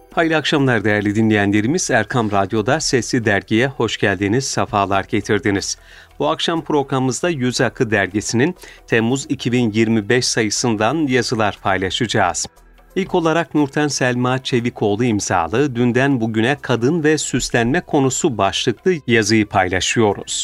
Hayırlı akşamlar değerli dinleyenlerimiz. Erkam Radyo'da Sesli Dergi'ye hoş geldiniz, sefalar getirdiniz. Bu akşam programımızda Yüz Akı Dergisi'nin Temmuz 2025 sayısından yazılar paylaşacağız. İlk olarak Nurten Selma Çevikoğlu imzalı Dünden Bugüne Kadın ve Süslenme konusu başlıklı yazıyı paylaşıyoruz.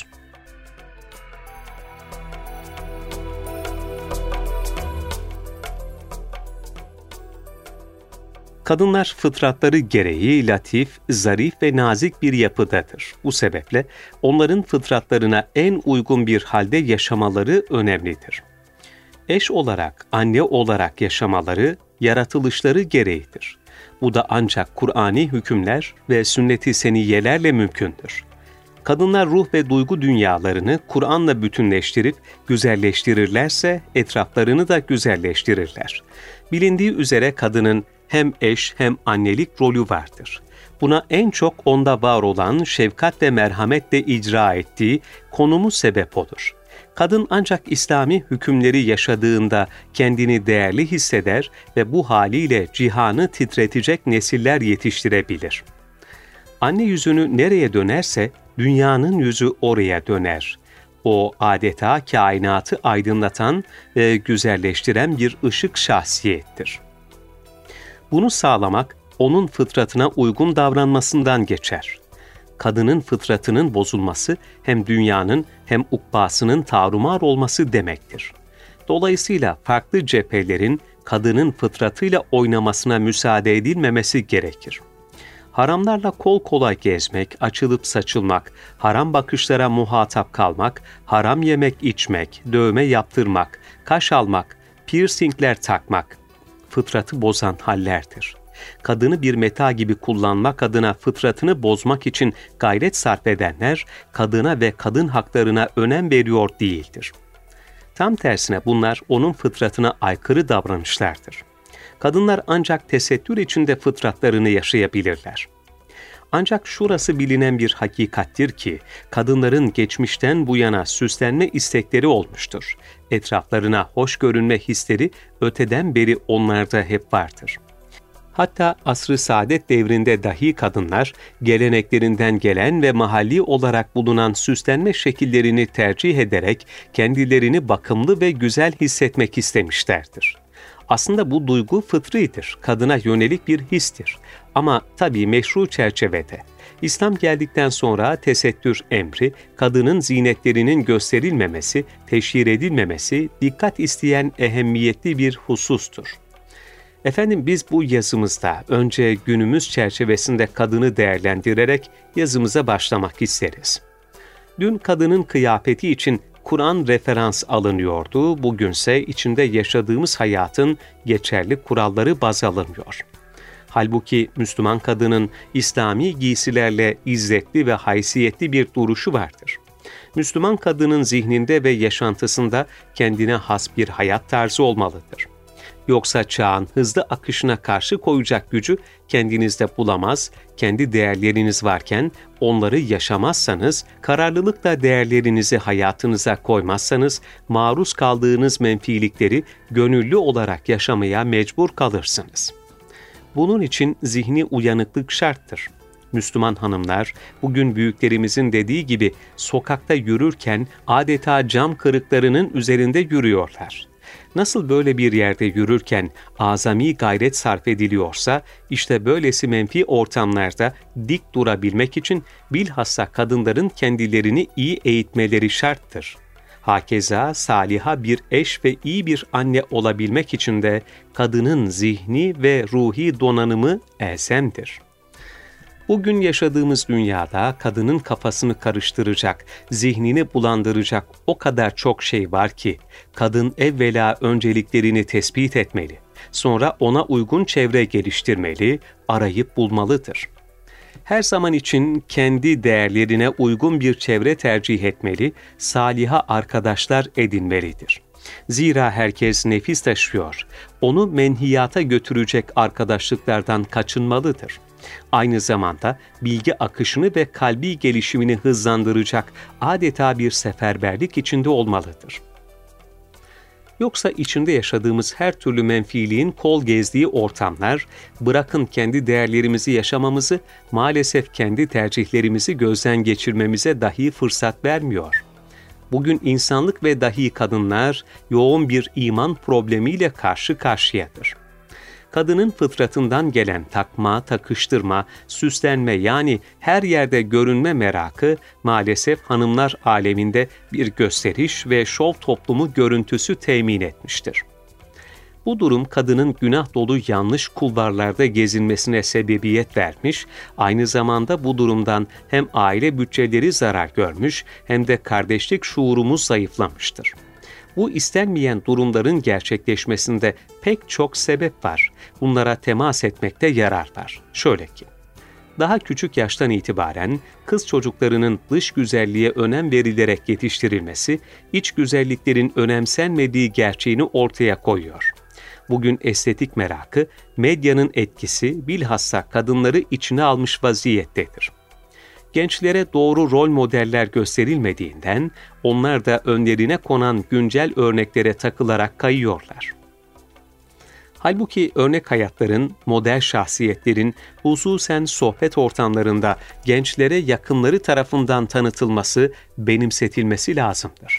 Kadınlar fıtratları gereği latif, zarif ve nazik bir yapıdadır. Bu sebeple onların fıtratlarına en uygun bir halde yaşamaları önemlidir. Eş olarak, anne olarak yaşamaları, yaratılışları gereğidir. Bu da ancak Kur'ani hükümler ve sünnet-i seniyyelerle mümkündür. Kadınlar ruh ve duygu dünyalarını Kur'an'la bütünleştirip güzelleştirirlerse etraflarını da güzelleştirirler. Bilindiği üzere kadının hem eş hem annelik rolü vardır. Buna en çok onda var olan şefkat ve merhametle icra ettiği konumu sebep olur. Kadın ancak İslami hükümleri yaşadığında kendini değerli hisseder ve bu haliyle cihanı titretecek nesiller yetiştirebilir. Anne yüzünü nereye dönerse dünyanın yüzü oraya döner. O adeta kainatı aydınlatan ve güzelleştiren bir ışık şahsiyettir. Bunu sağlamak, onun fıtratına uygun davranmasından geçer. Kadının fıtratının bozulması, hem dünyanın hem ukbasının tarumar olması demektir. Dolayısıyla farklı cephelerin kadının fıtratıyla oynamasına müsaade edilmemesi gerekir. Haramlarla kol kola gezmek, açılıp saçılmak, haram bakışlara muhatap kalmak, haram yemek içmek, dövme yaptırmak, kaş almak, piercingler takmak, fıtratı bozan hallerdir. Kadını bir meta gibi kullanmak adına fıtratını bozmak için gayret sarf edenler, kadına ve kadın haklarına önem veriyor değildir. Tam tersine bunlar onun fıtratına aykırı davranışlardır. Kadınlar ancak tesettür içinde fıtratlarını yaşayabilirler. Ancak şurası bilinen bir hakikattir ki, kadınların geçmişten bu yana süslenme istekleri olmuştur. Etraflarına hoş görünme hisleri öteden beri onlarda hep vardır. Hatta asr-ı saadet devrinde dahi kadınlar, geleneklerinden gelen ve mahalli olarak bulunan süslenme şekillerini tercih ederek kendilerini bakımlı ve güzel hissetmek istemişlerdir. Aslında bu duygu fıtridir, kadına yönelik bir histir. Ama tabii meşru çerçevede. İslam geldikten sonra tesettür emri, kadının zinetlerinin gösterilmemesi, teşhir edilmemesi, dikkat isteyen ehemmiyetli bir husustur. Efendim biz bu yazımızda önce günümüz çerçevesinde kadını değerlendirerek yazımıza başlamak isteriz. Dün kadının kıyafeti için Kur'an referans alınıyordu, bugünse içinde yaşadığımız hayatın geçerli kuralları baz alınıyor. Halbuki Müslüman kadının İslami giysilerle izzetli ve haysiyetli bir duruşu vardır. Müslüman kadının zihninde ve yaşantısında kendine has bir hayat tarzı olmalıdır. Yoksa çağın hızlı akışına karşı koyacak gücü kendinizde bulamaz, kendi değerleriniz varken onları yaşamazsanız, kararlılıkla değerlerinizi hayatınıza koymazsanız, maruz kaldığınız menfilikleri gönüllü olarak yaşamaya mecbur kalırsınız. Bunun için zihni uyanıklık şarttır. Müslüman hanımlar, bugün büyüklerimizin dediği gibi sokakta yürürken adeta cam kırıklarının üzerinde yürüyorlar. Nasıl böyle bir yerde yürürken azami gayret sarf ediliyorsa, işte böylesi menfi ortamlarda dik durabilmek için bilhassa kadınların kendilerini iyi eğitmeleri şarttır. Hakeza saliha bir eş ve iyi bir anne olabilmek için de kadının zihni ve ruhi donanımı elzemdir. Bugün yaşadığımız dünyada kadının kafasını karıştıracak, zihnini bulandıracak o kadar çok şey var ki, kadın evvela önceliklerini tespit etmeli, sonra ona uygun çevre geliştirmeli, arayıp bulmalıdır. Her zaman için kendi değerlerine uygun bir çevre tercih etmeli, saliha arkadaşlar edinmelidir. Zira herkes nefis taşıyor, onu menhiyata götürecek arkadaşlıklardan kaçınmalıdır. Aynı zamanda bilgi akışını ve kalbi gelişimini hızlandıracak adeta bir seferberlik içinde olmalıdır. Yoksa içinde yaşadığımız her türlü menfiliğin kol gezdiği ortamlar, bırakın kendi değerlerimizi yaşamamızı, maalesef kendi tercihlerimizi gözden geçirmemize dahi fırsat vermiyor. Bugün insanlık ve dahi kadınlar yoğun bir iman problemiyle karşı karşıyadır. Kadının fıtratından gelen takma, takıştırma, süslenme yani her yerde görünme merakı maalesef hanımlar aleminde bir gösteriş ve şov toplumu görüntüsü temin etmiştir. Bu durum kadının günah dolu yanlış kulvarlarda gezinmesine sebebiyet vermiş, aynı zamanda bu durumdan hem aile bütçeleri zarar görmüş hem de kardeşlik şuurumuz zayıflamıştır. Bu istenmeyen durumların gerçekleşmesinde pek çok sebep var. Bunlara temas etmekte yarar var. Şöyle ki, daha küçük yaştan itibaren kız çocuklarının dış güzelliğe önem verilerek yetiştirilmesi, iç güzelliklerin önemsenmediği gerçeğini ortaya koyuyor. Bugün estetik merakı, medyanın etkisi bilhassa kadınları içine almış vaziyettedir. Gençlere doğru rol modeller gösterilmediğinden onlar da önlerine konan güncel örneklere takılarak kayıyorlar. Halbuki örnek hayatların, model şahsiyetlerin hususen sohbet ortamlarında gençlere yakınları tarafından tanıtılması, benimsetilmesi lazımdır.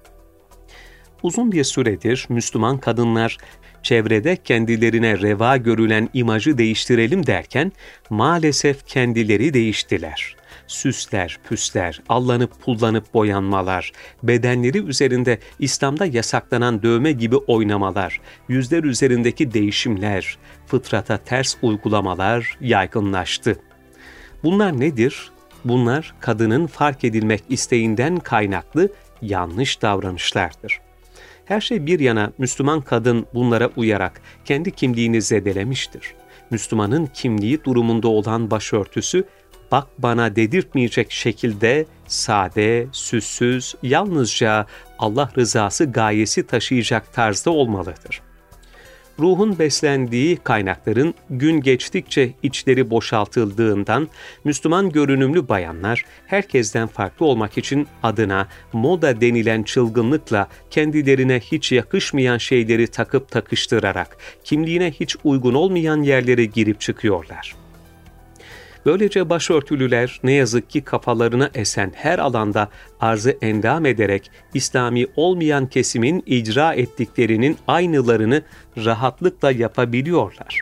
Uzun bir süredir Müslüman kadınlar çevrede kendilerine reva görülen imajı değiştirelim derken maalesef kendileri değiştiler. Süsler, püsler, allanıp pullanıp boyanmalar, bedenleri üzerinde İslam'da yasaklanan dövme gibi oynamalar, yüzler üzerindeki değişimler, fıtrata ters uygulamalar yaygınlaştı. Bunlar nedir? Bunlar kadının fark edilmek isteğinden kaynaklı yanlış davranışlardır. Her şey bir yana Müslüman kadın bunlara uyarak kendi kimliğini zedelemiştir. Müslümanın kimliği durumunda olan başörtüsü, bak bana dedirtmeyecek şekilde sade, süssüz, yalnızca Allah rızası gayesi taşıyacak tarzda olmalıdır. Ruhun beslendiği kaynakların gün geçtikçe içleri boşaltıldığından Müslüman görünümlü bayanlar herkesten farklı olmak için adına moda denilen çılgınlıkla kendilerine hiç yakışmayan şeyleri takıp takıştırarak kimliğine hiç uygun olmayan yerlere girip çıkıyorlar. Böylece başörtülüler ne yazık ki kafalarına esen her alanda arzı endam ederek İslami olmayan kesimin icra ettiklerinin aynılarını rahatlıkla yapabiliyorlar.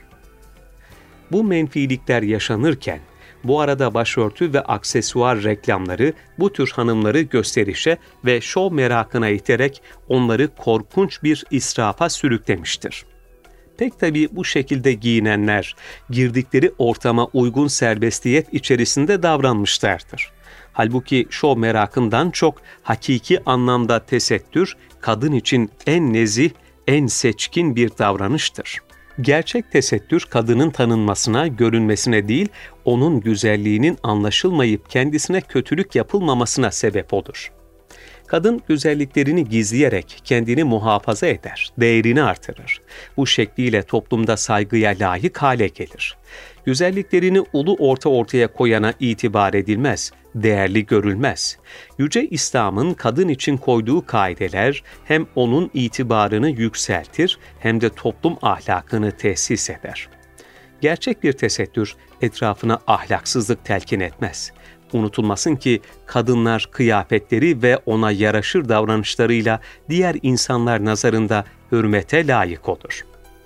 Bu menfilikler yaşanırken bu arada başörtü ve aksesuar reklamları bu tür hanımları gösterişe ve şov merakına iterek onları korkunç bir israfa sürüklemiştir. Pek tabii bu şekilde giyinenler, girdikleri ortama uygun serbestiyet içerisinde davranmışlardır. Halbuki şov merakından çok hakiki anlamda tesettür, kadın için en nezih, en seçkin bir davranıştır. Gerçek tesettür kadının tanınmasına, görünmesine değil, onun güzelliğinin anlaşılmayıp kendisine kötülük yapılmamasına sebep olur. Kadın güzelliklerini gizleyerek kendini muhafaza eder, değerini artırır. Bu şekliyle toplumda saygıya layık hale gelir. Güzelliklerini ulu ortaya koyana itibar edilmez, değerli görülmez. Yüce İslam'ın kadın için koyduğu kaideler hem onun itibarını yükseltir hem de toplum ahlakını tesis eder. Gerçek bir tesettür etrafına ahlaksızlık telkin etmez. Unutulmasın ki kadınlar kıyafetleri ve ona yaraşır davranışlarıyla diğer insanlar nazarında hürmete layık olur.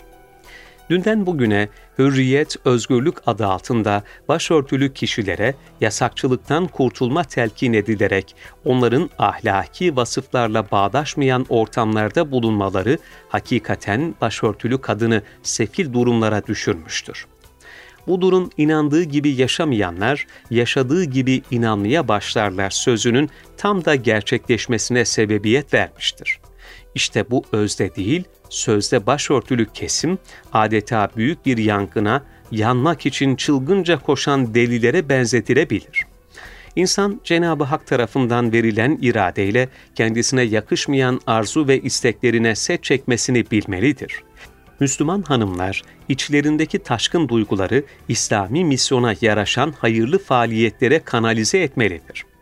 Dünden bugüne hürriyet, özgürlük adı altında başörtülü kişilere yasakçılıktan kurtulma telkin edilerek onların ahlaki vasıflarla bağdaşmayan ortamlarda bulunmaları hakikaten başörtülü kadını sefil durumlara düşürmüştür. Bu durum inandığı gibi yaşamayanlar, yaşadığı gibi inanmaya başlarlar sözünün tam da gerçekleşmesine sebebiyet vermiştir. İşte bu özde değil, sözde başörtülü kesim, adeta büyük bir yangına, yanmak için çılgınca koşan delilere benzetilebilir. İnsan, Cenab-ı Hak tarafından verilen iradeyle kendisine yakışmayan arzu ve isteklerine set çekmesini bilmelidir. Müslüman hanımlar, içlerindeki taşkın duyguları İslami misyona yaraşan hayırlı faaliyetlere kanalize etmelidir.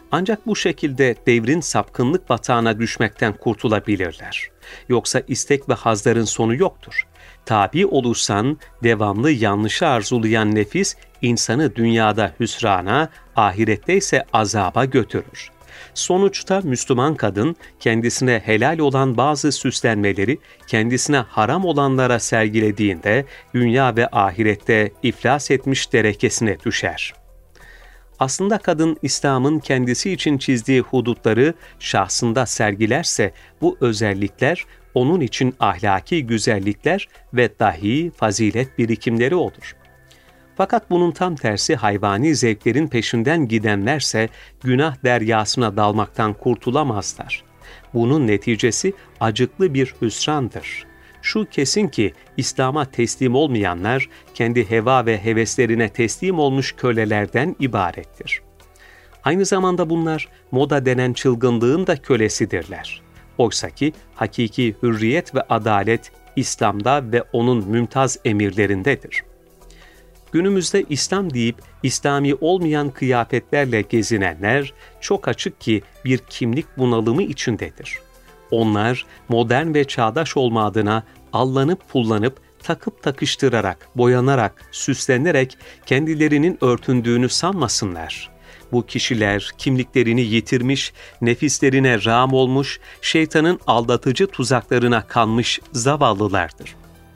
Ancak bu şekilde devrin sapkınlık batağına düşmekten kurtulabilirler. Yoksa istek ve hazların sonu yoktur. Tabi olursan devamlı yanlışı arzulayan nefis insanı dünyada hüsrana, ahirette ise azaba götürür. Sonuçta Müslüman kadın kendisine helal olan bazı süslenmeleri kendisine haram olanlara sergilediğinde dünya ve ahirette iflas etmiş derekesine düşer. Aslında kadın İslam'ın kendisi için çizdiği hudutları şahsında sergilerse bu özellikler onun için ahlaki güzellikler ve dahi fazilet birikimleri olur. Fakat bunun tam tersi hayvani zevklerin peşinden gidenlerse günah deryasına dalmaktan kurtulamazlar. Bunun neticesi acıklı bir hüsrandır. Şu kesin ki İslam'a teslim olmayanlar kendi heva ve heveslerine teslim olmuş kölelerden ibarettir. Aynı zamanda bunlar moda denen çılgınlığın da kölesidirler. Oysaki hakiki hürriyet ve adalet İslam'da ve onun mümtaz emirlerindedir. Günümüzde İslam deyip İslami olmayan kıyafetlerle gezinenler çok açık ki bir kimlik bunalımı içindedir. Onlar modern ve çağdaş olma adına allanıp pullanıp, takıp takıştırarak, boyanarak, süslenerek kendilerinin örtündüğünü sanmasınlar. Bu kişiler kimliklerini yitirmiş, nefislerine rağm olmuş, şeytanın aldatıcı tuzaklarına kanmış zavallılardır.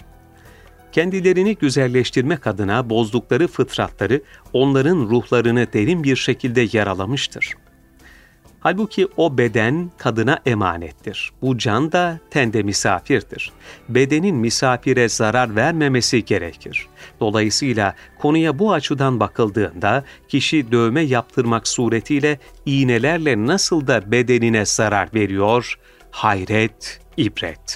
Kendilerini güzelleştirmek adına bozdukları fıtratları onların ruhlarını derin bir şekilde yaralamıştır. Halbuki o beden kadına emanettir. Bu can da tende misafirdir. Bedenin misafire zarar vermemesi gerekir. Dolayısıyla konuya bu açıdan bakıldığında kişi dövme yaptırmak suretiyle iğnelerle nasıl da bedenine zarar veriyor? Hayret, ibret.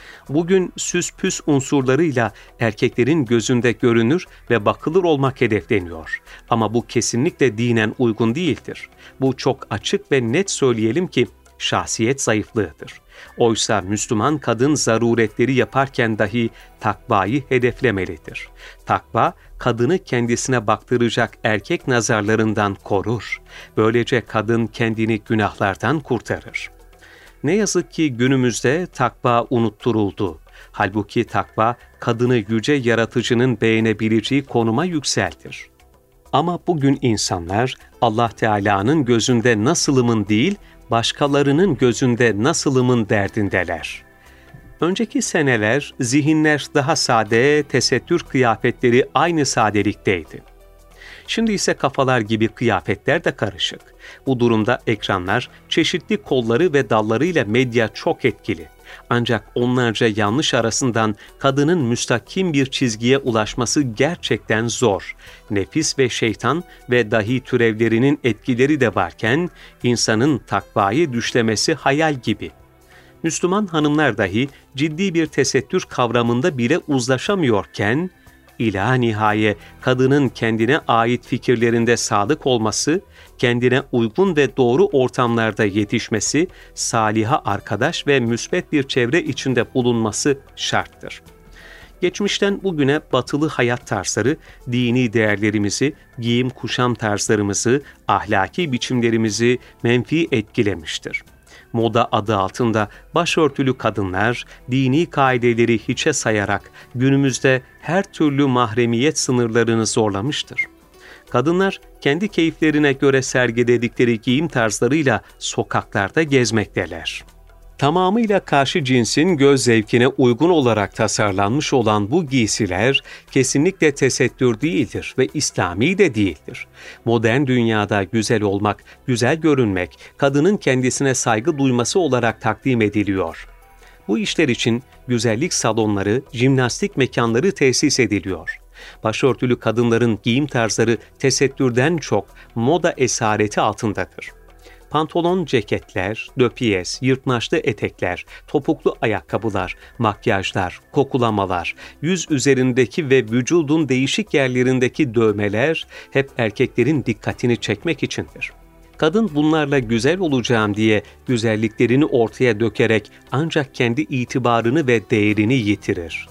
Bugün süs püs unsurlarıyla erkeklerin gözünde görünür ve bakılır olmak hedefleniyor. Ama bu kesinlikle dinen uygun değildir. Bu çok açık ve net söyleyelim ki şahsiyet zayıflığıdır. Oysa Müslüman kadın zaruretleri yaparken dahi takvayı hedeflemelidir. Takva, kadını kendisine baktıracak erkek nazarlarından korur. Böylece kadın kendini günahlardan kurtarır. Ne yazık ki günümüzde takva unutturuldu. Halbuki takva, kadını yüce yaratıcının beğenebileceği konuma yükseltir. Ama bugün insanlar Allah Teala'nın gözünde nasılımın değil, başkalarının gözünde nasılımın derdindeler. Önceki seneler zihinler daha sade, tesettür kıyafetleri aynı sadelikteydi. Şimdi ise kafalar gibi kıyafetler de karışık. Bu durumda ekranlar, çeşitli kolları ve dallarıyla medya çok etkili. Ancak onlarca yanlış arasından kadının müstakim bir çizgiye ulaşması gerçekten zor. Nefis ve şeytan ve dahi türevlerinin etkileri de varken, insanın takvayı düşlemesi hayal gibi. Müslüman hanımlar dahi ciddi bir tesettür kavramında bile uzlaşamıyorken, İlâ nihaye kadının kendine ait fikirlerinde sadık olması, kendine uygun ve doğru ortamlarda yetişmesi, saliha arkadaş ve müsbet bir çevre içinde bulunması şarttır. Geçmişten bugüne batılı hayat tarzları, dini değerlerimizi, giyim kuşam tarzlarımızı, ahlaki biçimlerimizi menfi etkilemiştir. Moda adı altında başörtülü kadınlar dini kaideleri hiçe sayarak günümüzde her türlü mahremiyet sınırlarını zorlamıştır. Kadınlar kendi keyiflerine göre sergiledikleri giyim tarzlarıyla sokaklarda gezmekteler. Tamamıyla karşı cinsin göz zevkine uygun olarak tasarlanmış olan bu giysiler kesinlikle tesettür değildir ve İslami de değildir. Modern dünyada güzel olmak, güzel görünmek, kadının kendisine saygı duyması olarak takdim ediliyor. Bu işler için güzellik salonları, jimnastik mekanları tesis ediliyor. Başörtülü kadınların giyim tarzları tesettürden çok moda esareti altındadır. Pantolon ceketler, döpiyes, yırtmaçlı etekler, topuklu ayakkabılar, makyajlar, kokulamalar, yüz üzerindeki ve vücudun değişik yerlerindeki dövmeler hep erkeklerin dikkatini çekmek içindir. Kadın bunlarla güzel olacağım diye güzelliklerini ortaya dökerek ancak kendi itibarını ve değerini yitirir.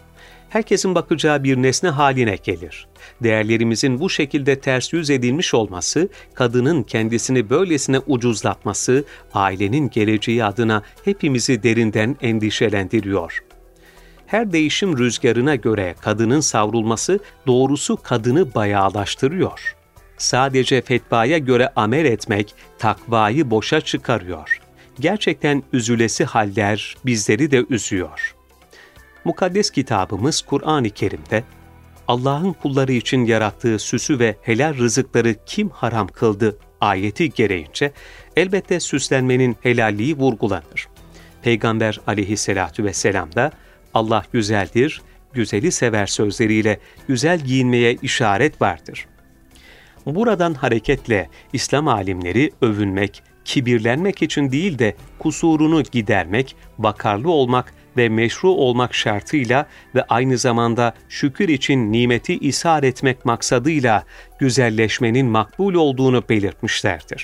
herkesin bakacağı bir nesne haline gelir. Değerlerimizin bu şekilde ters yüz edilmiş olması, kadının kendisini böylesine ucuzlatması, ailenin geleceği adına hepimizi derinden endişelendiriyor. Her değişim rüzgarına göre kadının savrulması, doğrusu kadını bayağılaştırıyor. Sadece fetvaya göre amel etmek, takvayı boşa çıkarıyor. Gerçekten üzülesi haller bizleri de üzüyor. Mukaddes kitabımız Kur'an-ı Kerim'de, Allah'ın kulları için yarattığı süsü ve helal rızıkları kim haram kıldı ayeti gereğince, elbette süslenmenin helalliği vurgulanır. Peygamber aleyhissalatu vesselam da, Allah güzeldir, güzeli sever sözleriyle güzel giyinmeye işaret vardır. Buradan hareketle İslam alimleri övünmek, kibirlenmek için değil de kusurunu gidermek, vakarlı olmak ve meşru olmak şartıyla ve aynı zamanda şükür için nimeti ishar etmek maksadıyla güzelleşmenin makbul olduğunu belirtmişlerdir.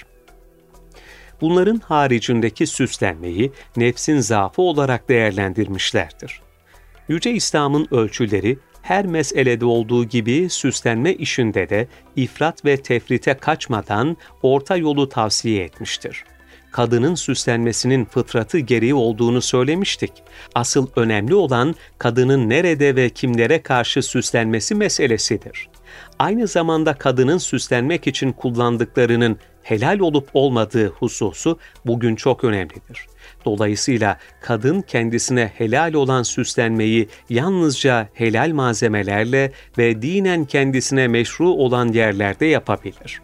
Bunların haricindeki süslenmeyi nefsin zaafı olarak değerlendirmişlerdir. Yüce İslam'ın ölçüleri, her meselede olduğu gibi süslenme işinde de ifrat ve tefrite kaçmadan orta yolu tavsiye etmiştir. Kadının süslenmesinin fıtratı gereği olduğunu söylemiştik. Asıl önemli olan kadının nerede ve kimlere karşı süslenmesi meselesidir. Aynı zamanda kadının süslenmek için kullandıklarının helal olup olmadığı hususu bugün çok önemlidir. Dolayısıyla kadın kendisine helal olan süslenmeyi yalnızca helal malzemelerle ve dinen kendisine meşru olan yerlerde yapabilir.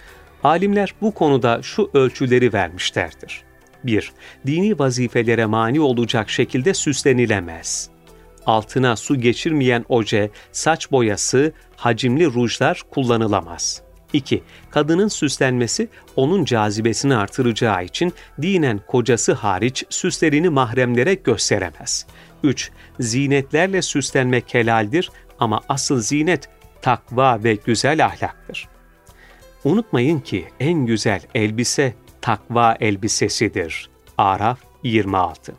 Alimler bu konuda şu ölçüleri vermişlerdir. 1. Dini vazifelere mani olacak şekilde süslenilemez. Altına su geçirmeyen oje, saç boyası, hacimli rujlar kullanılamaz. 2. Kadının süslenmesi onun cazibesini artıracağı için dinen kocası hariç süslerini mahremlere gösteremez. 3. Zinetlerle süslenmek helaldir ama asıl zinet takva ve güzel ahlaktır. Unutmayın ki en güzel elbise takva elbisesidir. Araf 26.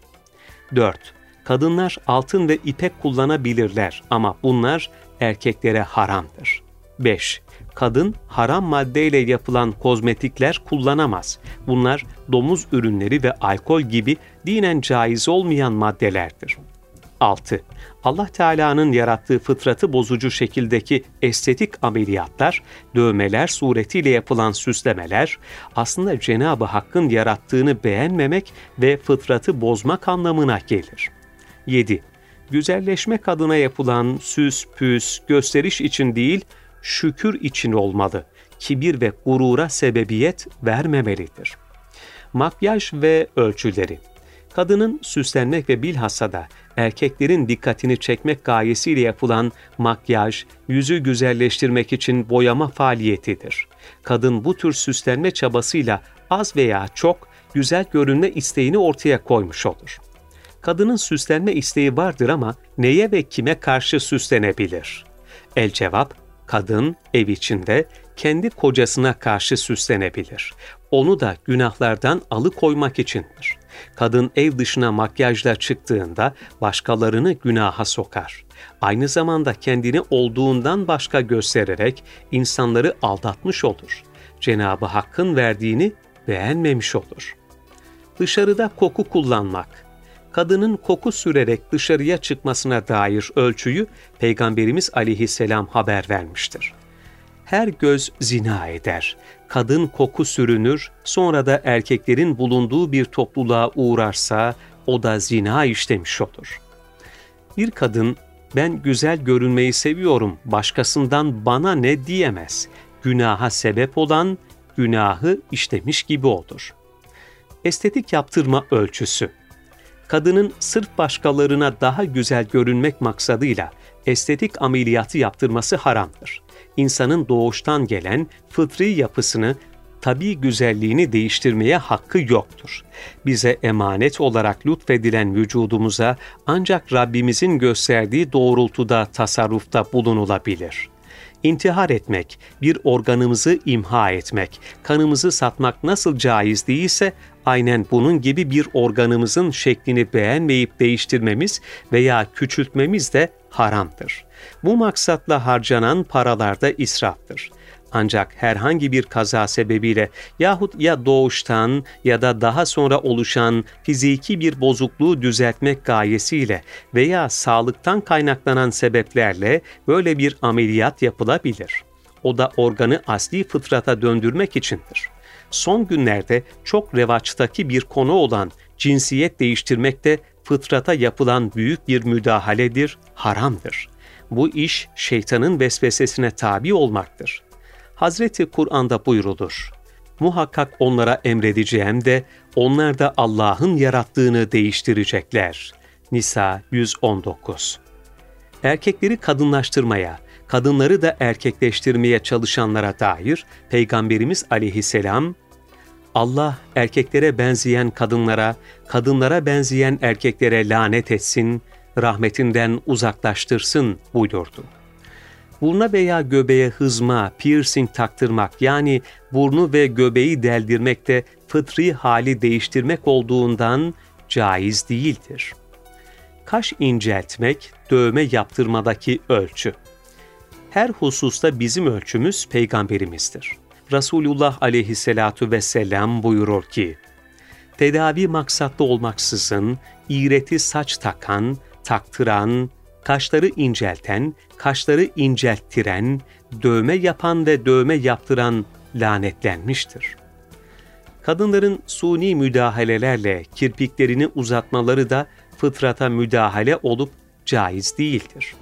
4. Kadınlar altın ve ipek kullanabilirler ama bunlar erkeklere haramdır. 5. Kadın haram maddeyle yapılan kozmetikler kullanamaz. Bunlar domuz ürünleri ve alkol gibi dinen caiz olmayan maddelerdir. 6. Allah Teala'nın yarattığı fıtratı bozucu şekildeki estetik ameliyatlar, dövmeler suretiyle yapılan süslemeler, aslında Cenab-ı Hakk'ın yarattığını beğenmemek ve fıtratı bozmak anlamına gelir. 7. Güzelleşmek adına yapılan süs, püs, gösteriş için değil, şükür için olmalı. Kibir ve gurura sebebiyet vermemelidir. Makyaj ve ölçüleri. Kadının süslenmek ve bilhassa da erkeklerin dikkatini çekmek gayesiyle yapılan makyaj, yüzü güzelleştirmek için boyama faaliyetidir. Kadın bu tür süslenme çabasıyla az veya çok güzel görünme isteğini ortaya koymuş olur. Kadının süslenme isteği vardır ama neye ve kime karşı süslenebilir? El cevap, kadın ev içinde kendi kocasına karşı süslenebilir. Onu da günahlardan alıkoymak içindir. Kadın ev dışına makyajla çıktığında başkalarını günaha sokar. Aynı zamanda kendini olduğundan başka göstererek insanları aldatmış olur. Cenab-ı Hakk'ın verdiğini beğenmemiş olur. Dışarıda koku kullanmak. Kadının koku sürerek dışarıya çıkmasına dair ölçüyü Peygamberimiz aleyhisselam haber vermiştir. Her göz zina eder. Kadın koku sürünür, sonra da erkeklerin bulunduğu bir topluluğa uğrarsa o da zina işlemiş olur. Bir kadın, ben güzel görünmeyi seviyorum, başkasından bana ne diyemez. Günaha sebep olan, günahı işlemiş gibi olur. Estetik yaptırma ölçüsü. Kadının sırf başkalarına daha güzel görünmek maksadıyla estetik ameliyatı yaptırması haramdır. İnsanın doğuştan gelen fıtri yapısını, tabii güzelliğini değiştirmeye hakkı yoktur. Bize emanet olarak lütfedilen vücudumuza ancak Rabbimizin gösterdiği doğrultuda tasarrufta bulunulabilir. İntihar etmek, bir organımızı imha etmek, kanımızı satmak nasıl caiz değilse, aynen bunun gibi bir organımızın şeklini beğenmeyip değiştirmemiz veya küçültmemiz de haramdır. Bu maksatla harcanan paralar da israftır. Ancak herhangi bir kaza sebebiyle yahut ya doğuştan ya da daha sonra oluşan fiziki bir bozukluğu düzeltmek gayesiyle veya sağlıktan kaynaklanan sebeplerle böyle bir ameliyat yapılabilir. O da organı asli fıtrata döndürmek içindir. Son günlerde çok revaçtaki bir konu olan cinsiyet değiştirmek de fıtrata yapılan büyük bir müdahaledir, haramdır. Bu iş şeytanın vesvesesine tabi olmaktır. Hazreti Kur'an'da buyrulur: muhakkak onlara emredeceğim de onlar da Allah'ın yarattığını değiştirecekler. Nisa 119. Erkekleri kadınlaştırmaya, kadınları da erkekleştirmeye çalışanlara dair Peygamberimiz aleyhisselam, Allah erkeklere benzeyen kadınlara, kadınlara benzeyen erkeklere lanet etsin, rahmetinden uzaklaştırsın buyurdu. Buruna veya göbeğe hızma, piercing taktırmak, yani burnu ve göbeği deldirmek de fıtri hali değiştirmek olduğundan caiz değildir. Kaş inceltmek, dövme yaptırmadaki ölçü. Her hususta bizim ölçümüz Peygamberimizdir. Resulullah aleyhissalatu vesselam buyurur ki, tedavi maksatlı olmaksızın iğreti saç takan, taktıran, kaşları incelten, kaşları incelttiren, dövme yapan ve dövme yaptıran lanetlenmiştir. Kadınların suni müdahalelerle kirpiklerini uzatmaları da fıtrata müdahale olup caiz değildir.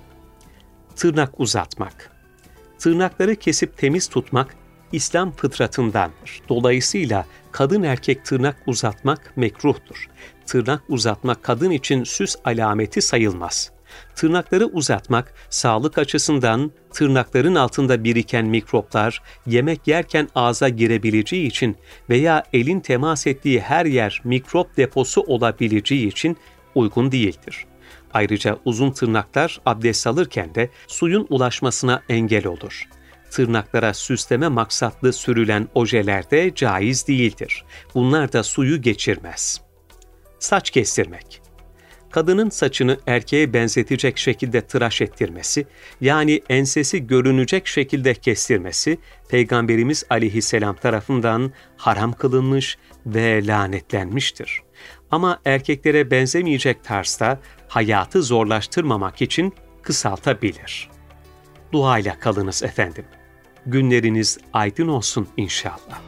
Tırnak uzatmak. Tırnakları kesip temiz tutmak İslam fıtratındandır. Dolayısıyla kadın erkek tırnak uzatmak mekruhtur. Tırnak uzatmak kadın için süs alameti sayılmaz. Tırnakları uzatmak, sağlık açısından tırnakların altında biriken mikroplar yemek yerken ağza girebileceği için veya elin temas ettiği her yer mikrop deposu olabileceği için uygun değildir. Ayrıca uzun tırnaklar abdest alırken de suyun ulaşmasına engel olur. Tırnaklara süsleme maksatlı sürülen ojeler de caiz değildir. Bunlar da suyu geçirmez. Saç kestirmek. Kadının saçını erkeğe benzetecek şekilde tıraş ettirmesi, yani ensesi görünecek şekilde kestirmesi, Peygamberimiz aleyhisselam tarafından haram kılınmış ve lanetlenmiştir. Ama erkeklere benzemeyecek tarzda hayatı zorlaştırmamak için kısaltabilir. Duayla kalınız efendim. Günleriniz aydın olsun inşallah.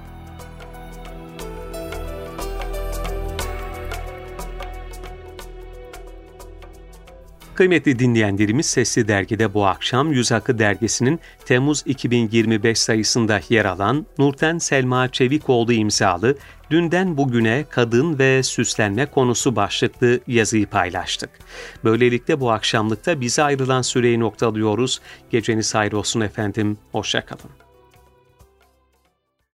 Kıymetli dinleyenlerimiz, Sesli Dergi'de bu akşam Yüz Akı Dergisi'nin Temmuz 2025 sayısında yer alan Nurten Selma Çevikoğlu imzalı "Dünden Bugüne Kadın ve Süslenme" konusu başlıklı yazıyı paylaştık. Böylelikle bu akşamlıkta bize ayrılan süreyi noktalıyoruz. Geceniz hayır olsun efendim, hoşça kalın.